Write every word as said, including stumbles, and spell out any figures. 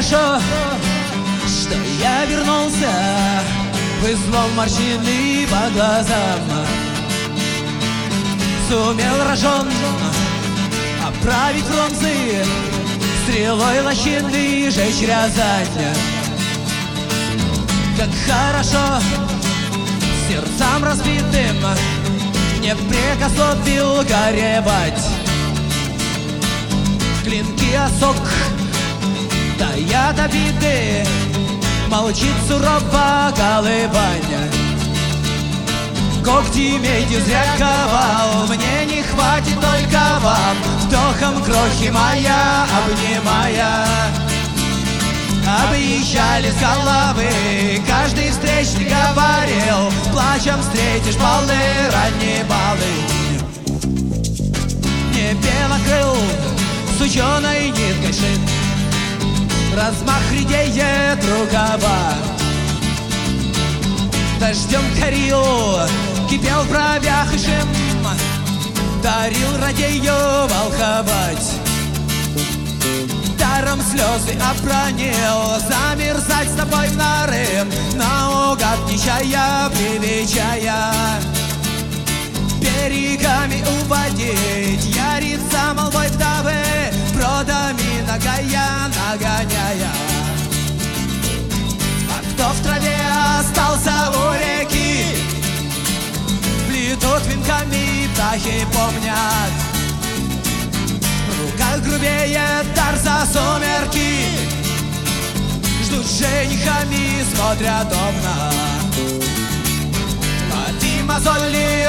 хорошо, что я вернулся, вызвал морщины по глазам. Сумел рожон оправить фронты, стрелой лощины жечь Рязань. Как хорошо сердцам разбитым не прекословил горевать. Клинки осок таят обиды, молчит сурово Колыбань. Когти медью зря ковал, мне не хватит только вам, вдохом крохи моя обнимая. Объезжали с головы, каждый встречный говорил, плачем встретишь полны ранние балы. Не белокрыл с ученой ниткой шит, размах редеет рукава. Дождем корил, кипел в бровях и шим, дарил радею волховать. Даром слезы обронил, замерзать с тобой в норы, наугад нечая привечая. Берегами уводить, ярится молвой вдовы, бродами нагая нагоняя. А кто в траве остался у реки, плетут венками, птахи помнят. В руках грубее дар за сумерки, ждут женихами, смотрят окна. А ты мозоли